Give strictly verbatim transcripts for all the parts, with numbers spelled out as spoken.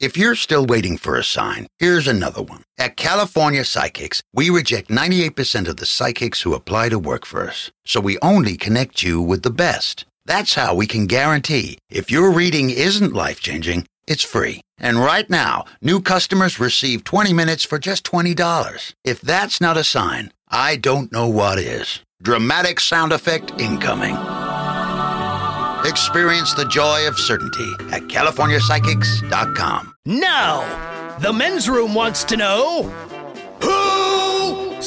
If you're still waiting for a sign, here's another one. At California Psychics, we reject ninety-eight percent of the psychics who apply to work for us. So we only connect you with the best. That's how we can guarantee if your reading isn't life-changing, it's free. And right now, new customers receive twenty minutes for just twenty dollars. If that's not a sign, I don't know what is. Dramatic sound effect incoming. Experience the joy of certainty at California Psychics dot com. Now, the men's room wants to know, who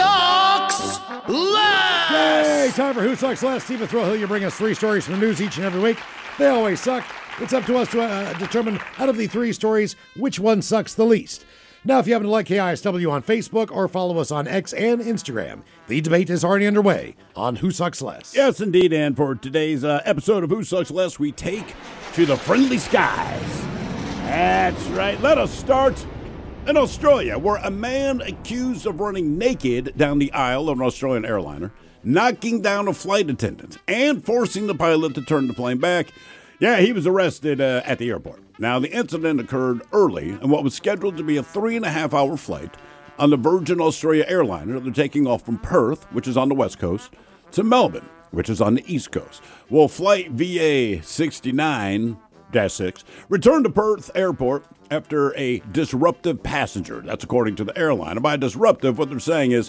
sucks less? Yay! Time for Who Sucks Less. Stephen Thrillhill, you bring us three stories from the news each and every week. They always suck. It's up to us to uh, determine, out of the three stories, which one sucks the least. Now, if you happen to like K I S W on Facebook or follow us on X and Instagram, the debate is already underway on Who Sucks Less. Yes, indeed, and for today's uh, episode of Who Sucks Less, we take to the friendly skies. That's right. Let us start in Australia, where a man accused of running naked down the aisle of an Australian airliner, knocking down a flight attendant, and forcing the pilot to turn the plane back. Yeah, he was arrested uh, at the airport. Now, the incident occurred early in what was scheduled to be a three and a half hour flight on the Virgin Australia airliner. They're taking off from Perth, which is on the west coast, to Melbourne, which is on the east coast. Well, flight V A sixty-nine dash six returned to Perth Airport after a disruptive passenger. That's according to the airline. And by disruptive, what they're saying is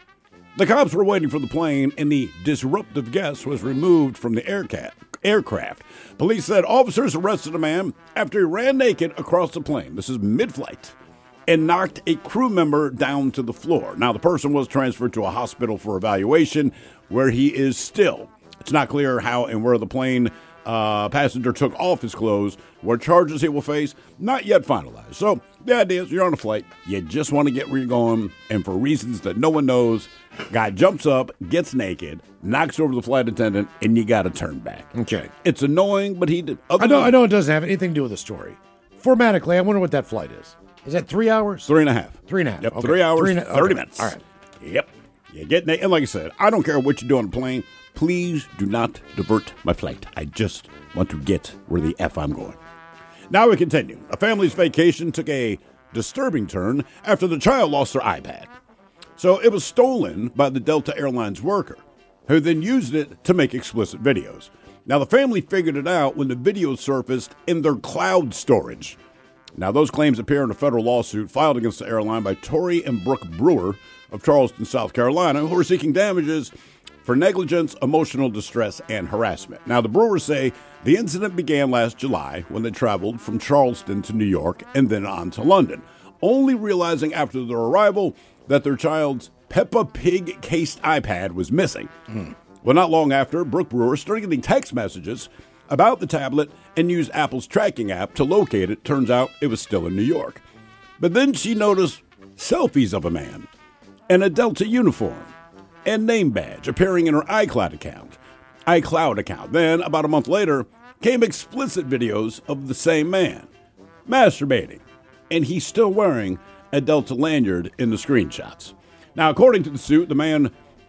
the cops were waiting for the plane, and the disruptive guest was removed from the aircat. aircraft. Police said officers arrested a man after he ran naked across the plane. This is mid-flight, and knocked a crew member down to the floor. Now, the person was transferred to a hospital for evaluation, where he is still. It's not clear how and where the plane uh, passenger took off his clothes, what charges he will face, not yet finalized. So the idea is you're on a flight, you just want to get where you're going, and for reasons that no one knows, guy jumps up, gets naked, knocks over the flight attendant, and you got to turn back. Okay. It's annoying, but he did. I know, I know it doesn't have anything to do with the story. Formatically, I wonder what that flight is. Is that three hours? Three and a half. Three and a half. Yep, okay. three hours, three and a, thirty okay. minutes. All right. Yep. You get naked. And like I said, I don't care what you do on the plane. Please do not divert my flight. I just want to get where the F I'm going. Now we continue. A family's vacation took a disturbing turn after the child lost their iPad. So it was stolen by the Delta Airlines worker, who then used it to make explicit videos. Now, the family figured it out when the video surfaced in their cloud storage. Now, those claims appear in a federal lawsuit filed against the airline by Tori and Brooke Brewer of Charleston, South Carolina, who are seeking damages for negligence, emotional distress, and harassment. Now, the Brewers say the incident began last July when they traveled from Charleston to New York and then on to London, only realizing after their arrival that their child's Peppa Pig cased iPad was missing. Mm. Well, not long after, Brooke Brewer started getting text messages about the tablet and used Apple's tracking app to locate it. Turns out it was still in New York. But then she noticed selfies of a man in a Delta uniform and name badge appearing in her iCloud account. iCloud account. Then, about a month later, came explicit videos of the same man masturbating, and he's still wearing a Delta lanyard in the screenshots. Now, according to the suit, the man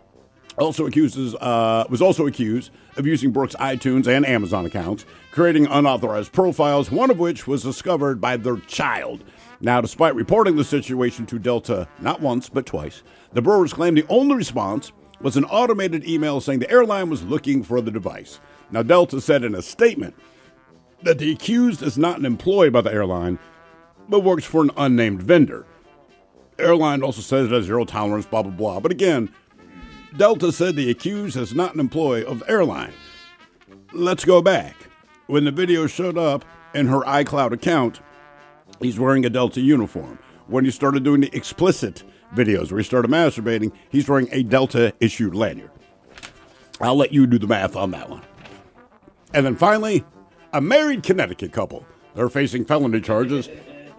also accuses uh, was also accused of using Brooke's iTunes and Amazon accounts, creating unauthorized profiles, one of which was discovered by their child. Now, despite reporting the situation to Delta not once but twice, the Brewers claimed the only response was an automated email saying the airline was looking for the device. Now, Delta said in a statement that the accused is not an employee by the airline, but works for an unnamed vendor. The airline also says it has zero tolerance, blah, blah, blah. But again, Delta said the accused is not an employee of the airline. Let's go back. When the video showed up in her iCloud account, he's wearing a Delta uniform. When he started doing the explicit videos where he started masturbating, he's wearing a Delta-issued lanyard. I'll let you do the math on that one. And then finally, a married Connecticut couple. They're facing felony charges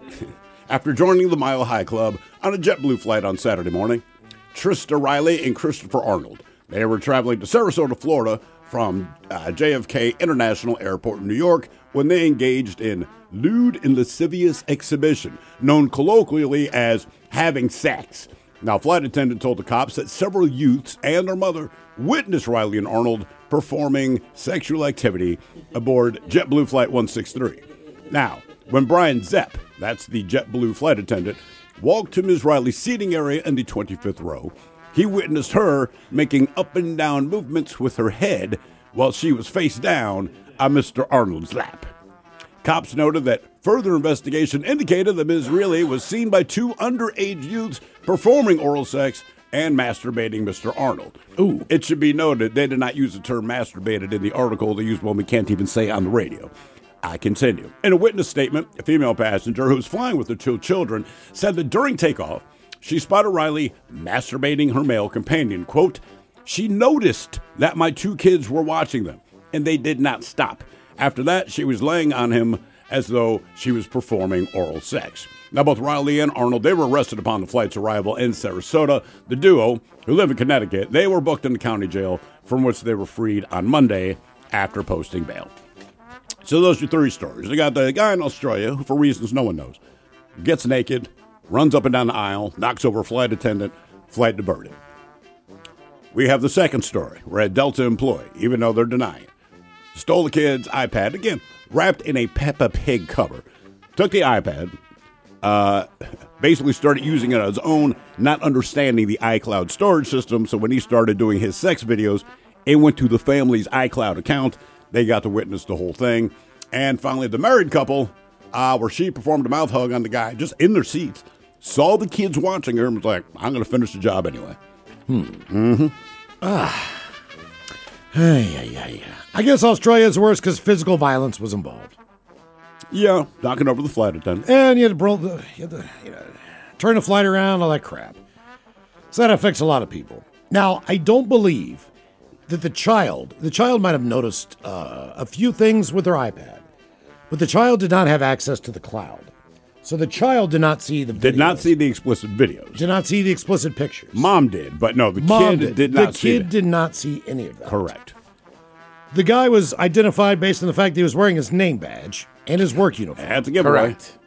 after joining the Mile High Club on a JetBlue flight on Saturday morning. Trista Riley and Christopher Arnold. They were traveling to Sarasota, Florida from uh, J F K International Airport in New York when they engaged in lewd and lascivious exhibition, known colloquially as having sex. Now, flight attendant told the cops that several youths and their mother witnessed Riley and Arnold performing sexual activity aboard JetBlue Flight one sixty-three. Now, when Brian Zepp, that's the JetBlue flight attendant, walked to Miz Riley's seating area in the twenty-fifth row. He witnessed her making up and down movements with her head while she was face down on Mister Arnold's lap. Cops noted that further investigation indicated that Miz Riley was seen by two underage youths performing oral sex and masturbating Mister Arnold. Ooh. It should be noted they did not use the term masturbated in the article. They used one we can't even say on the radio. I continue. In a witness statement, a female passenger who was flying with her two children said that during takeoff, she spotted Riley masturbating her male companion. Quote, she noticed that my two kids were watching them, and they did not stop. After that, she was laying on him as though she was performing oral sex. Now, both Riley and Arnold, they were arrested upon the flight's arrival in Sarasota. The duo, who live in Connecticut, they were booked in the county jail from which they were freed on Monday after posting bail. So those are three stories. They got the guy in Australia, who for reasons no one knows, gets naked, runs up and down the aisle, knocks over a flight attendant, flight diverted. We have the second story, where a Delta employee, even though they're denying it, stole the kid's iPad, again, wrapped in a Peppa Pig cover, took the iPad, uh, basically started using it on his own, not understanding the iCloud storage system, so when he started doing his sex videos, it went to the family's iCloud account. They got to witness the whole thing. And finally, the married couple, uh, where she performed a mouth hug on the guy just in their seats, saw the kids watching her and was like, I'm going to finish the job anyway. Hmm. Mm-hmm. Ah. Hey, yeah, yeah, yeah. I guess Australia's worse because physical violence was involved. Yeah, knocking over the flight attendant. And you had to, bro- the, you had to you know, turn the flight around, all that crap. So that affects a lot of people. Now, I don't believe that the child, the child might have noticed uh, a few things with their iPad, but the child did not have access to the cloud. So the child did not see the videos. Did not see the explicit videos. Did not see the explicit pictures. Mom did, but no, the Mom kid did, did not the see kid it. did not see any of that. Correct. The guy was identified based on the fact that he was wearing his name badge and his work uniform. That's a giveaway. Correct.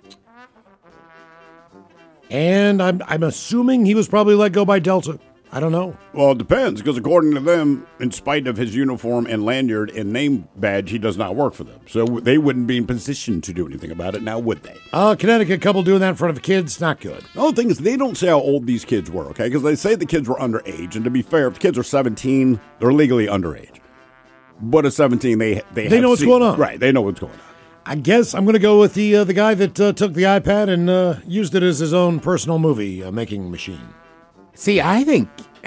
And I'm I'm assuming he was probably let go by Delta. I don't know. Well, it depends, because according to them, in spite of his uniform and lanyard and name badge, he does not work for them. So they wouldn't be in position to do anything about it now, would they? Uh, Connecticut couple doing that in front of kids, not good. The only thing is, they don't say how old these kids were, okay? Because they say the kids were underage. And to be fair, if the kids are seventeen, they're legally underage. But at seventeen, they they, They have know what's seen- going on. Right, they know what's going on. I guess I'm going to go with the uh, the guy that uh, took the iPad and uh, used it as his own personal movie uh, making machine. See, I think,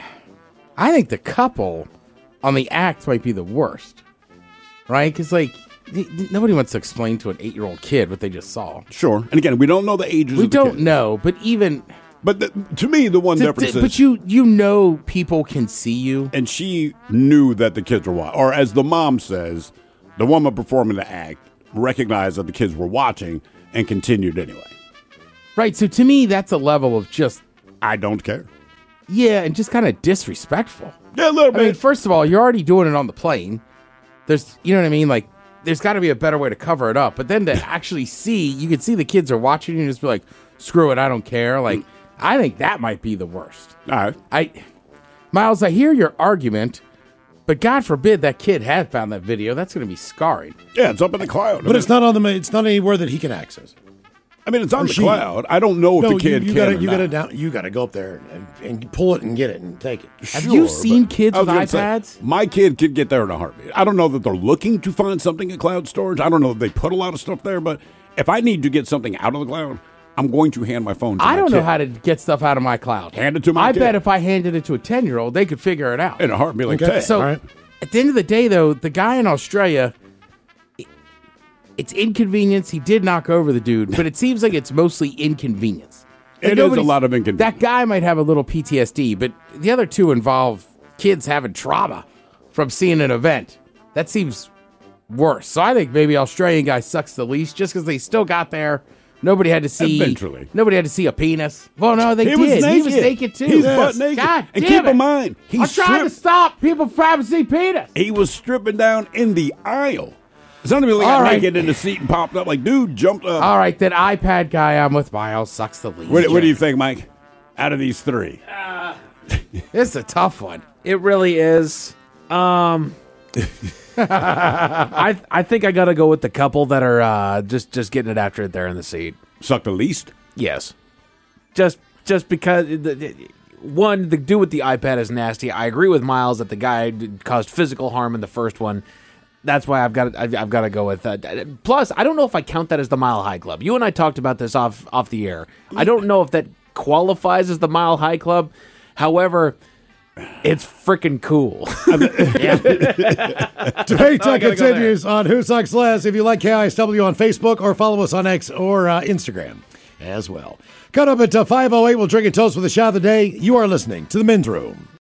I think the couple on the act might be the worst, right? Because like th- th- nobody wants to explain to an eight-year-old kid what they just saw. Sure. And again, we don't know the ages We of the don't kids. know, but even But the, to me, the one th- difference th- is... but you you know people can see you. And she knew that the kids were watching. Or as the mom says, the woman performing the act recognized that the kids were watching and continued anyway. Right, so to me, that's a level of just, I don't care. yeah, and just kind of disrespectful. Yeah, a little I bit. mean, first of all, you're already doing it on the plane. There's, you know what I mean? Like, there's got to be a better way to cover it up. But then to actually see, you can see the kids are watching you and just be like, screw it, I don't care. Like, I think that might be the worst. All right. I, Miles, I hear your argument, but God forbid that kid had found that video. That's going to be scarring. Yeah, it's up in the cloud. I But mean, it's not on the ma- it's not anywhere that he can access it. I mean, it's on or the she. cloud. I don't know if No, the kid you, you can gotta or you not. gotta down you gotta go up there and, and pull it and get it and take it. Have Sure, you seen but kids I was with gonna say, iPads? my kid could get there in a heartbeat. I don't know that they're looking to find something in cloud storage. I don't know if they put a lot of stuff there, but if I need to get something out of the cloud, I'm going to hand my phone to I my don't kid. know how to get stuff out of my cloud. Hand it to my I kid. bet if I handed it to a ten-year-old, they could figure it out. In a heartbeat like Okay. that. So All right. at the end of the day, though, the guy in Australia, it- it's inconvenience. He did knock over the dude, but it seems like it's mostly inconvenience. Like It is a nobody's- lot of inconvenience. That guy might have a little P T S D, but the other two involve kids having trauma from seeing an event. That seems worse. So I think maybe Australian guy sucks the least just because they still got there. Nobody had to see. Eventually. Nobody had to see a penis. Well, no, they He did. was He naked. was naked too. He's Yes. butt naked. God and damn keep it. in mind, he I'm trying to stripped- stop people from having to see penis. He was stripping down in the aisle. It's not even like All got right. naked in the seat and popped up. Like, dude jumped up. All right, that iPad guy I'm with, Miles, sucks the least. What, what do you think, Mike? Out of these three, This is a tough one. It really is. Um, I I think I got to go with the couple that are uh, just just getting it after it there in the seat. Suck the least? Yes. Just just because the, the, one, the dude with the iPad is nasty. I agree with Miles that the guy caused physical harm in the first one. That's why I've got I've, I've got to go with that. Plus, I don't know if I count that as the Mile High Club. You and I talked about this off off the air. I don't know if that qualifies as the Mile High Club. However, it's freaking cool. Debate time continues on Who Sucks Less. If you like K I S W on Facebook, or follow us on X or uh, Instagram as well. Cut up at uh, five oh eight. We'll drink and toast with a shot of the day. You are listening to The Men's Room.